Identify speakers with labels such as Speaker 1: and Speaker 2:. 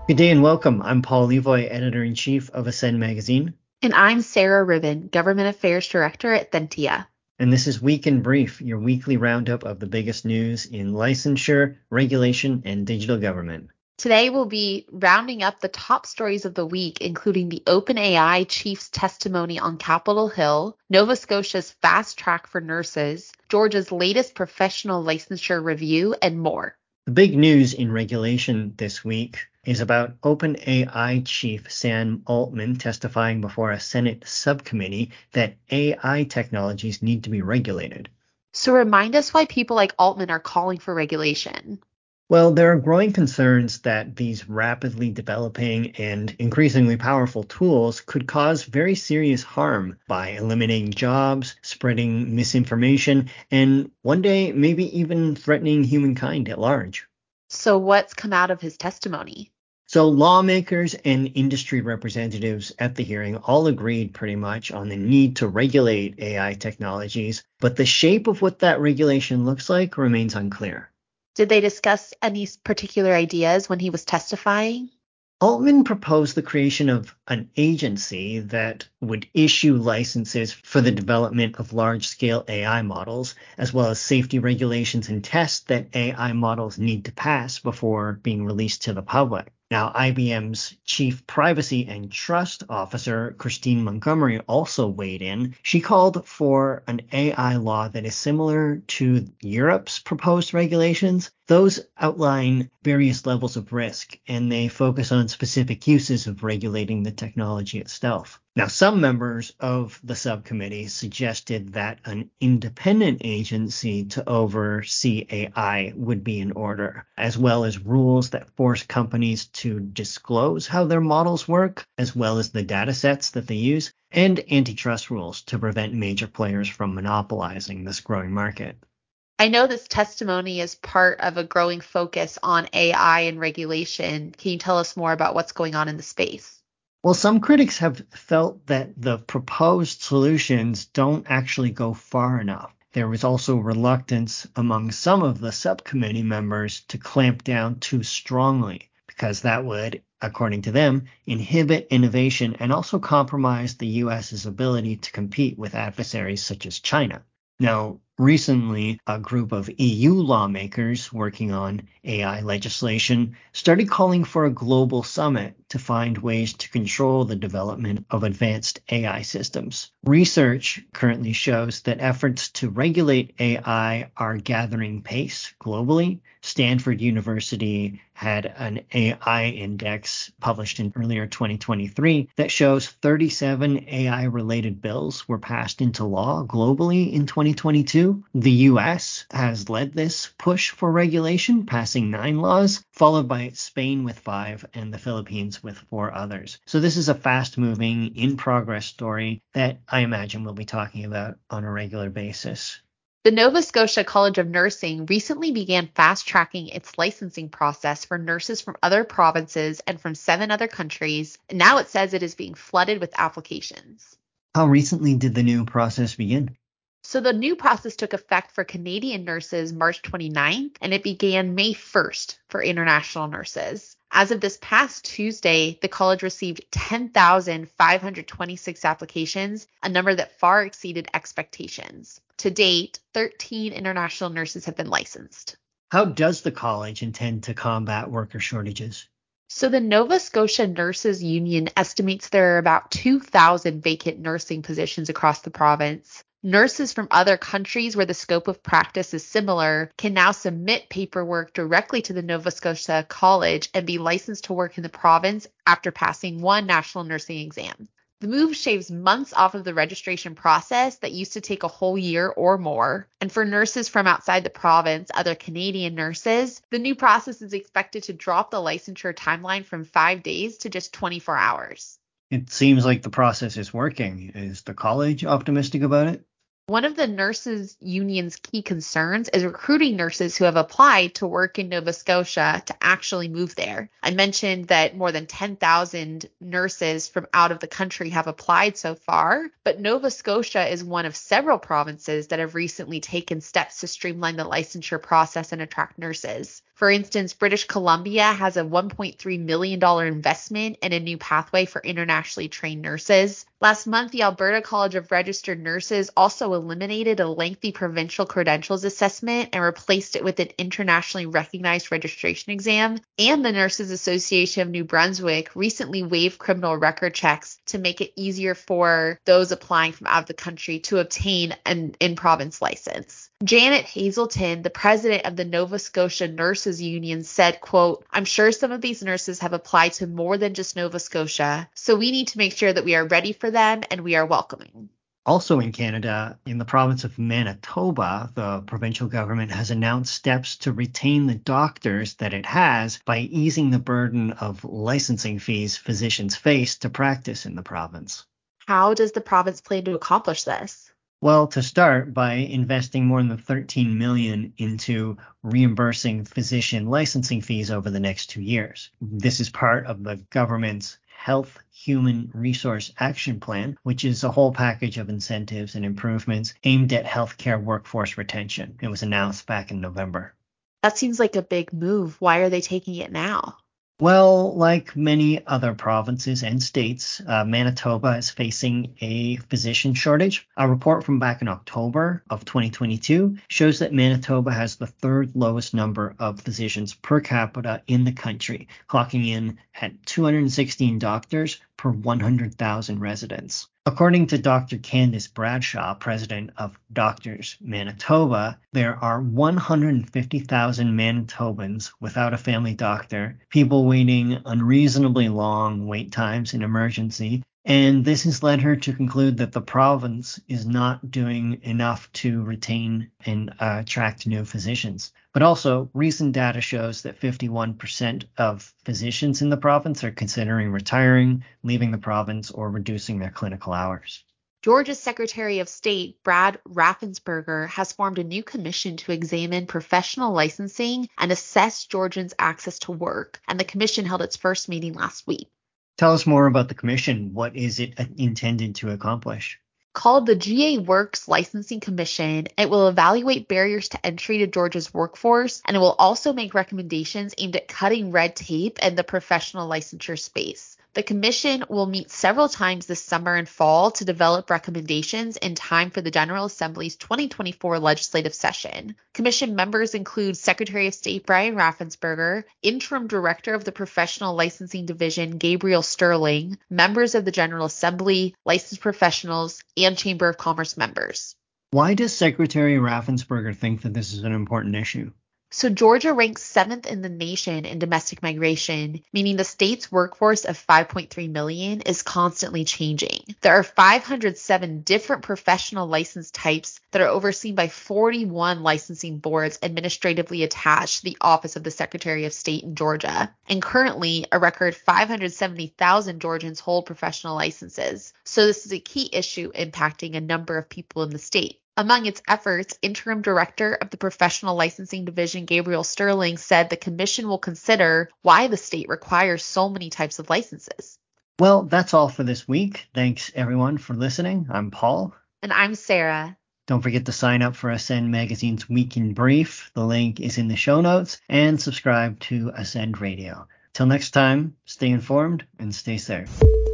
Speaker 1: Good day and welcome. I'm Paul Levoy, editor-in-chief of Ascend Magazine,
Speaker 2: And I'm Sarah Ribbon, Government Affairs Director at Thentia.
Speaker 1: and this is Week in Brief, your weekly roundup of the biggest news in licensure, regulation, and digital government.
Speaker 2: Today we'll be rounding up the top stories of the week, including the OpenAI chief's testimony on Capitol Hill, Nova Scotia's fast track for nurses, Georgia's latest professional licensure review, and more.
Speaker 1: The big news in regulation this week is about OpenAI chief Sam Altman testifying before a Senate subcommittee that AI technologies need to be regulated.
Speaker 2: So remind us why people like Altman are calling for regulation.
Speaker 1: Well, there are growing concerns that these rapidly developing and increasingly powerful tools could cause very serious harm by eliminating jobs, spreading misinformation, and one day maybe even threatening humankind at large.
Speaker 2: So what's come out of his testimony?
Speaker 1: So lawmakers and industry representatives at the hearing all agreed pretty much on the need to regulate AI technologies, but the shape of what that regulation looks like remains unclear.
Speaker 2: Did they discuss any particular ideas when he was testifying?
Speaker 1: Altman proposed the creation of an agency that would issue licenses for the development of large-scale AI models, as well as safety regulations and tests that AI models need to pass before being released to the public. Now, IBM's Chief Privacy and Trust Officer, Christine Montgomery, also weighed in. She called for an AI law that is similar to Europe's proposed regulations. Those outline various levels of risk, and they focus on specific uses of regulating the technology itself. Now, some members of the subcommittee suggested that an independent agency to oversee AI would be in order, as well as rules that force companies to disclose how their models work, as well as the data sets that they use, and antitrust rules to prevent major players from monopolizing this growing market.
Speaker 2: I know this testimony is part of a growing focus on AI and regulation. Can you tell us more about what's going on in the space?
Speaker 1: Well, some critics have felt that the proposed solutions don't actually go far enough. There was also reluctance among some of the subcommittee members to clamp down too strongly, because that would, according to them, inhibit innovation and also compromise the US's ability to compete with adversaries such as China. Now, recently, a group of EU lawmakers working on AI legislation started calling for a global summit to find ways to control the development of advanced AI systems. Research currently shows that efforts to regulate AI are gathering pace globally. Stanford University had an AI index published in earlier 2023 that shows 37 AI-related bills were passed into law globally in 2022. The US has led this push for regulation, passing 9 laws, followed by Spain with 5 and the Philippines with 4 others. So this is a fast-moving, in-progress story that I imagine we'll be talking about on a regular basis.
Speaker 2: The Nova Scotia College of Nursing recently began fast-tracking its licensing process for nurses from other provinces and from 7 other countries, and now it says it is being flooded with applications.
Speaker 1: How recently did the new process begin?
Speaker 2: So the new process took effect for Canadian nurses March 29th, and it began May 1st for international nurses. As of this past Tuesday, the college received 10,526 applications, a number that far exceeded expectations. To date, 13 international nurses have been licensed.
Speaker 1: How does the college intend to combat worker shortages?
Speaker 2: So the Nova Scotia Nurses Union estimates there are about 2,000 vacant nursing positions across the province. Nurses from other countries where the scope of practice is similar can now submit paperwork directly to the Nova Scotia College and be licensed to work in the province after passing one national nursing exam. The move shaves months off of the registration process that used to take a whole year or more. And for nurses from outside the province, other Canadian nurses, the new process is expected to drop the licensure timeline from 5 days to just 24 hours.
Speaker 1: It seems like the process is working. Is the college optimistic about it?
Speaker 2: One of the nurses union's key concerns is recruiting nurses who have applied to work in Nova Scotia to actually move there. I mentioned that more than 10,000 nurses from out of the country have applied so far, but Nova Scotia is one of several provinces that have recently taken steps to streamline the licensure process and attract nurses. For instance, British Columbia has a $1.3 million investment in a new pathway for internationally trained nurses. Last month, the Alberta College of Registered Nurses also eliminated a lengthy provincial credentials assessment and replaced it with an internationally recognized registration exam. And the Nurses Association of New Brunswick recently waived criminal record checks to make it easier for those applying from out of the country to obtain an in-province license. Janet Hazelton, the president of the Nova Scotia Nurses Union, said, quote, "I'm sure some of these nurses have applied to more than just Nova Scotia, so we need to make sure that we are ready for them and we are welcoming."
Speaker 1: Also in Canada, in the province of Manitoba, the provincial government has announced steps to retain the doctors that it has by easing the burden of licensing fees physicians face to practice in the province.
Speaker 2: How does the province plan to accomplish this?
Speaker 1: Well, to start, by investing more than $13 million into reimbursing physician licensing fees over the next 2 years. This is part of the government's Health Human Resource Action Plan, which is a whole package of incentives and improvements aimed at healthcare workforce retention. It was announced back in November.
Speaker 2: That seems like a big move. Why are they taking it now?
Speaker 1: Well, like many other provinces and states, Manitoba is facing a physician shortage. A report from back in October of 2022 shows that Manitoba has the third lowest number of physicians per capita in the country, clocking in at 216 doctors per 100,000 residents. According to Dr. Candice Bradshaw, president of Doctors Manitoba, there are 150,000 Manitobans without a family doctor, people waiting unreasonably long wait times in emergency, and this has led her to conclude that the province is not doing enough to retain and attract new physicians. But also, recent data shows that 51% of physicians in the province are considering retiring, leaving the province, or reducing their clinical hours.
Speaker 2: Georgia's Secretary of State, Brad Raffensperger, has formed a new commission to examine professional licensing and assess Georgians' access to work, and the commission held its first meeting last week.
Speaker 1: Tell us more about the commission. What is it intended to accomplish?
Speaker 2: Called the GA Works Licensing Commission, it will evaluate barriers to entry to Georgia's workforce, and it will also make recommendations aimed at cutting red tape in the professional licensure space. The commission will meet several times this summer and fall to develop recommendations in time for the General Assembly's 2024 legislative session. Commission members include Secretary of State Brian Raffensperger, Interim Director of the Professional Licensing Division Gabriel Sterling, members of the General Assembly, licensed professionals, and Chamber of Commerce members.
Speaker 1: Why does Secretary Raffensperger think that this is an important issue?
Speaker 2: So Georgia ranks 7th in the nation in domestic migration, meaning the state's workforce of 5.3 million is constantly changing. There are 507 different professional license types that are overseen by 41 licensing boards administratively attached to the Office of the Secretary of State in Georgia. And currently, a record 570,000 Georgians hold professional licenses. So this is a key issue impacting a number of people in the state. Among its efforts, Interim Director of the Professional Licensing Division Gabriel Sterling said the commission will consider why the state requires so many types of licenses.
Speaker 1: Well, that's all for this week. Thanks, everyone, for listening. I'm Paul.
Speaker 2: And I'm Sarah.
Speaker 1: Don't forget to sign up for Ascend Magazine's Week in Brief. The link is in the show notes. And subscribe to Ascend Radio. Till next time, stay informed and stay safe.